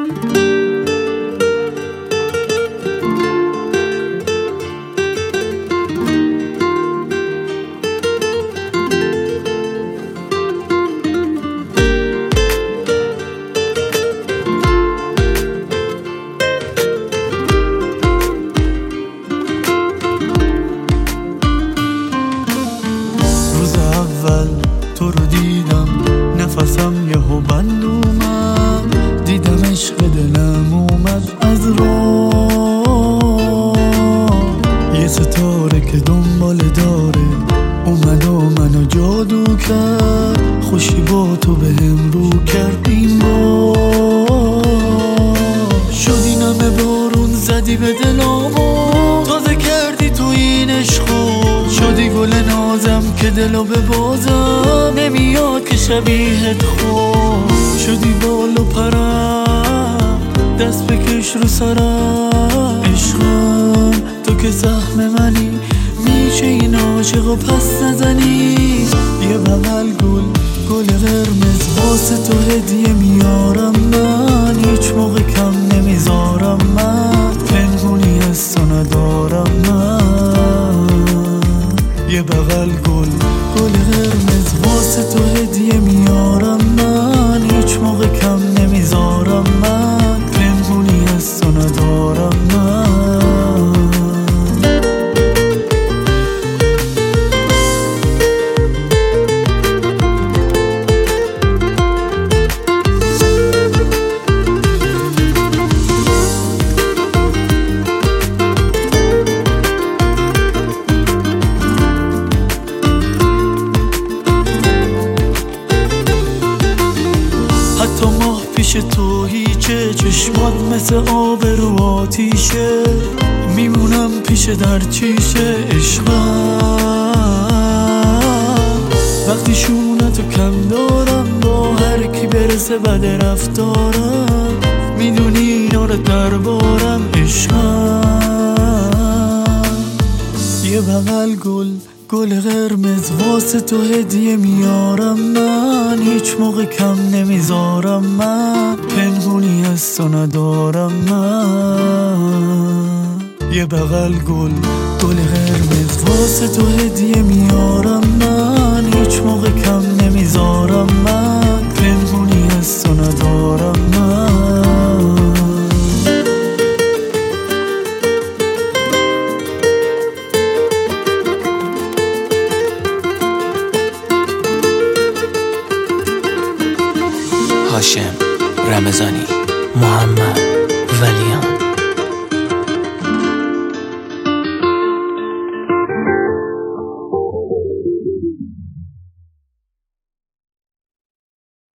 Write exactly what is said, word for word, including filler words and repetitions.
تو رو دیدم نفسم یهو بند اومد، دیدم عشق دلم اومد از راه. یه ستاره که دنبال داره اومد و منو جادو کرد، خوشی با تو بهم رو کرد این بار. شدی نمه بارون زدی به دلامو، تازه کردی تو این عشقو. شدی گل نازم که دلو به بازم نمیاد که شبیهت خود. شدی بال و پرم دست بکش رو سرم، عشقم تو که سهم منی، میشه این عاشق و پس نزنی. یه بغل گل گل قرمز واسه تو هدیه میارم من، هیچ موقع کم نمیذارم من، پنهونی از تو ندارم من. یه بغل گل گل قرمز واسه تو هدیه میارم من، هیچ موقع کم نمیذارم من، پنهونی از تو ندارم من. حتی ماه پیش تو هیچه، چشمات مثل آب رو آتیشه، میمونم پیش در چیشه عشقم. وقتی شونتو کم دارم با هر کی برسه بد رفتارم، میدونی اینا رو دربارم عشقم. یه بغل گل گل قرمز واسه تو هدیه میارم من، هیچ موقع کم نمیذارم من، پنهونی از تو ندارم من. یه بغل گل گل قرمز واسه تو هدیه میارم من، هیچ موقع کم نمیذارم من، پنهونی از تو ندارم من. هاشم رمضانی، محمد ولیان.